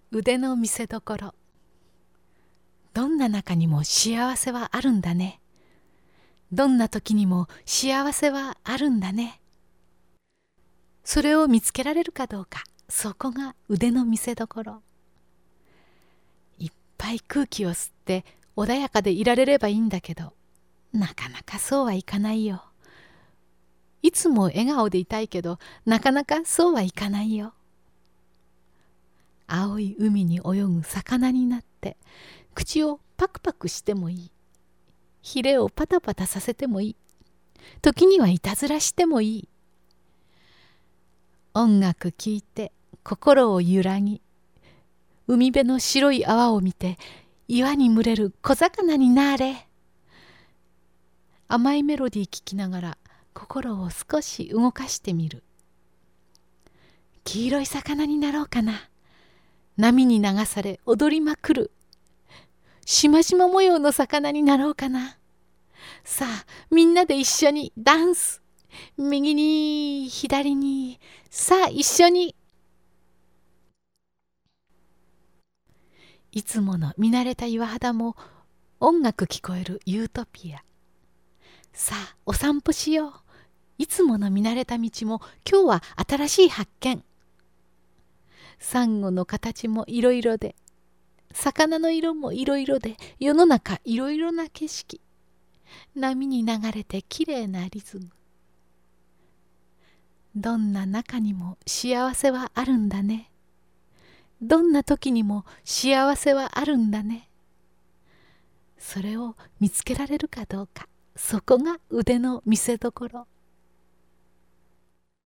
腕の見せどころ。どんな中にも幸せはあるんだね。どんな時にも幸せはあるんだね。それを見つけられるかどうか、そこが腕の見せどころ。いっぱい空気を吸って穏やかでいられればいいんだけど、なかなかそうはいかないよ。いつも笑顔でいたいけど、なかなかそうはいかないよ。青い海に泳ぐ魚になって、口をパクパクしてもいい。ひれをパタパタさせてもいい。時にはいたずらしてもいい。音楽聴いて心を揺らぎ、海辺の白い泡を見て岩に群れる小魚になれ。甘いメロディー聴きながら心を少し動かしてみる。黄色い魚になろうかな。波に流され踊りまくる。しましま模様の魚になろうかな。さあみんなで一緒にダンス。右に左に、さあ一緒に。いつもの見慣れた岩肌も音楽聞こえるユートピア。さあお散歩しよう。いつもの見慣れた道も今日は新しい発見。サンゴの形もいろいろで、魚の色もいろいろで、世の中いろいろな景色。波に流れてきれいなリズム。どんな中にも幸せはあるんだね。どんな時にも幸せはあるんだね。それを見つけられるかどうか、そこが腕の見せどころ。